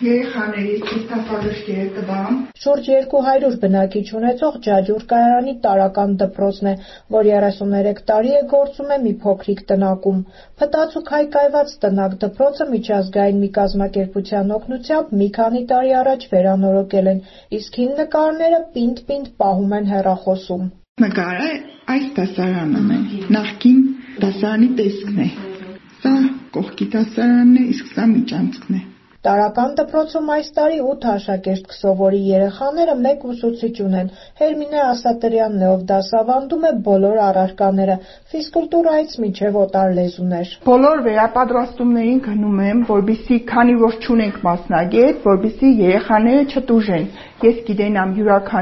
Երեխաների ցուցակալշտերը տվամ։ Շուրջ 200 բնակիչ ունեցող Ջաջուր կայարանի տարրական դպրոցն է, որ 33 տարի է գործում է մի փոքրիկ տնակում։ Փտած ու քայքայված տնակ դպրոցը միջազգային մի կազմակերպության օգնությամբ մի քանի տարի առաջ վերանորոգել են, իսկ հին նկարները պինդ-պինդ պահում են հեռախոսում։ Նկարը այս դասարանն է, նախկին դասարանի տեսքն է։ Սա կողքի դասարանն է, իսկ սա միջանցքն է։ Տարրական դպրոցում այս տարի 8 աշակերտ կսովորի, երեխաները մեկ ուսուցիչ ունեն։ Հերմինե Ասատրյանն է, ով դասավանդում է բոլոր առարկաները, ֆիզկուլտուրայից մինչև օտար լեզուներ։ Բոլոր վերապատրաստումներին գնում եմ, որպեսզի քանի որ չունենք մասնագետ, որպեսզի երեխաները չտուժեն։ Ես գիտենամ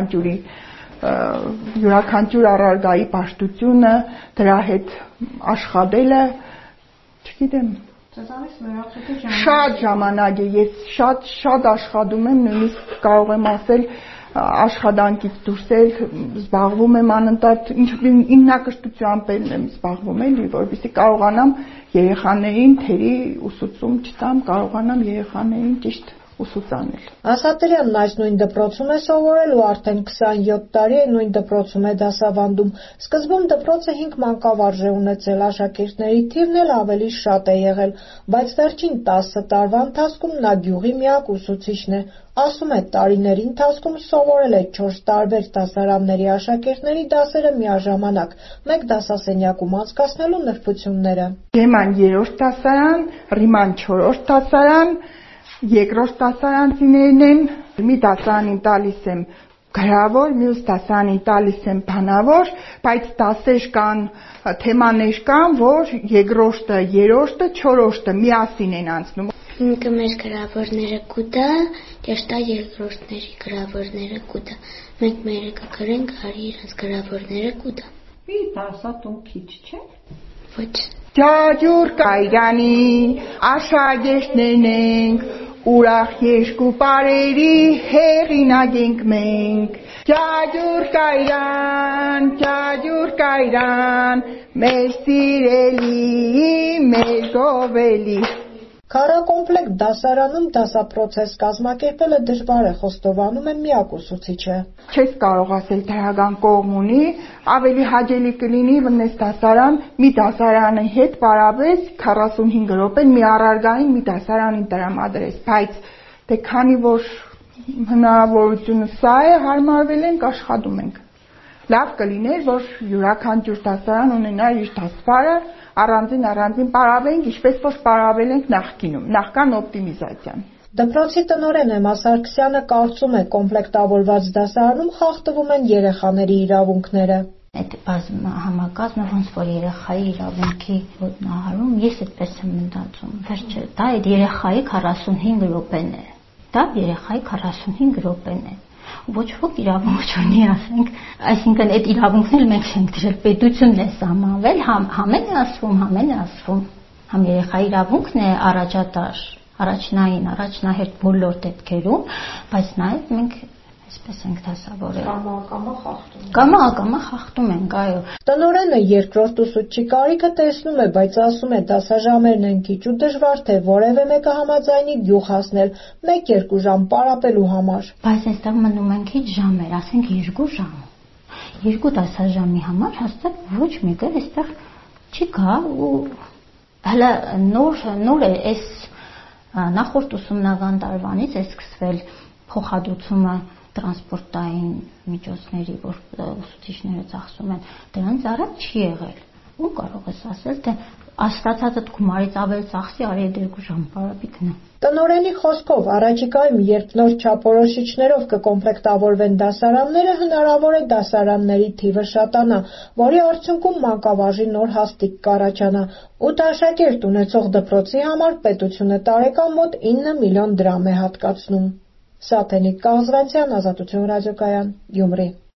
յուրաքանչյուր առարկայի պաշտությունը, դրա հետ աշխատելը, չգիտեմ։ Շատ ժամանակ է, ես շատ աշխատում եմ, նույնիսկ կարող եմ ասել աշխատանքից դուրս զբաղվում եմ անընդհատ ինքնակրթությամբ եմ զբաղվում էլի, որպեսզի կարողանամ երեխաներին թերի ուսուցում չտամ, կարողանամ երեխաներին ճիշտ ուսուցանել։ Ասատրյանն այս նույն դպրոցում է սովորել ու արդեն 27 տարի է նույն դպրոցում է դասավանդում։ Սկզբում դպրոցը 5 մանկավարժ է ունեցել, աշակերտների թիվն էլ ավելի շատ է եղել, բայց վերջին 10 տարվա ընթացքում նա գյուղի միակ ուսուցիչն է։ Ասում է, տարիների ընթացքում սովորել է 4 տարբեր դասարանների աշակերտների դասերը միաժամանակ, մեկ դասասենյակում անցկացնելու նրբությունները։ Գեման 3-րդ դասարան, Ռիման 4-րդ դասարան, երկրորդ դասարանցիներն են, մի դասարանին տալիս եմ գրավոր, մյուս դասարանին տալիս եմ բանավոր, բայց դասեր կան, թեմաներ կան, որ երկրորդը, երրորդը, չորրորդը միասին են անցնում։ Ինքը մեր գրավորները կուտա, ճաշտա երկրորդների գրավորները կուտա։ Մենք մերը կգրենք, արի իրենց գրավորները կուտա։ Մի դասատուն քիչ չէ։ Ոչ։ Ջաջուր կայրանի աշակերտներն ենք, ուրախ երկու պարերի հեղինակ ենք մենք։ Ջաջուր կայրան, մեր սիրելի, մեր գովելի։ Քառակոմպլեկտ դասարանում դասապրոցես կազմակերպելը դժվար է, խոստովանում է միակ ուսուցիչը։ Չես կարող ասել դրական կողմ ունի, ավելի հաճելի կլինի վնես դասարան, մի դասարանի հետ պարավես 45 րոպեն մի առարգային մի դասարանին տրամադրես, բայց դե քանի որ հնարավորությունը սա է, հարմարվել ենք, աշխատում ենք։ Լավ կլիներ, որ յուրաքանչյուր դասարան ունենար իր դասվարը, առանձին պարավենք, ինչպես որ պարավել ենք նախկինում, նախքան օպտիմիզացիան։ Դպրոցի տնօրեն Էմմա Սարգսյանը կարծում է, կոմպլեկտավորված դասարանում խախտվում են երեխաների իրավունքները։ Այդ համակազմը ոնց որ երեխայի իրավունքի ոտնահարում, ես այդպես եմ մտածում։ Վերջը դա այդ երեխայի 45 րոպեն է։ Դա երեխայի 45 րոպեն է։ Ոչ ոք իրավունք չունի, ասենք, այսինքն այդ իրավունքն էլ մենք չենք դրել, պետությունն է սահմանվել, համ է ասվում, համ երեխայի իրավունքն է առաջատար, առաջնահերթ բոլոր դեպքերում, բայց նաև մենք այսպես ենք դասավորել։ Կամա խախտում ենք, այո։ Տնօրենը երկրորդ ուսուցչի կարիքը տեսնում է, բայց ասում է, դասաժամերն են քիչ ու դժվար թե որևէ մեկը համաձայնի գյուղ հասնել 1-2 ժամ պարապելու համար։ Բայց այստեղ մնում են քիչ ժամեր, ասենք 2 ժամ։ 2 դասաժամի համար հաստատ ոչ մեկը այստեղ չի գա ու հələ նոր է այս նախորդ ուսումնական տարվանից է սկսվել փոխհատուցումը տրանսպորտային միջոցների, որ ուսուցիչները ծախսում են, դրանից առաջ չի եղել։ Ու կարող ես ասել, թե աստվածածդ գումարից ավել ծախսի, արի 2 ժամ պարապի գնա։ Տնօրենի խոսքով, առաջիկայում, երբ նոր չափորոշիչներով կկոմպլեկտավորվեն դասարանները, հնարավոր է դասարանների թիվը շատանա, որի արդյունքում մանկավարժի նոր հաստիք կառաջանա։ 8 աշակերտ ունեցող դպրոցի համար պետությունը տարեկան մոտ 9 միլիոն դրամ է հատկացնում։ Սաթենիկ Կաղզվանցյան, Ազատություն ռադիոկայան, Գյումրի։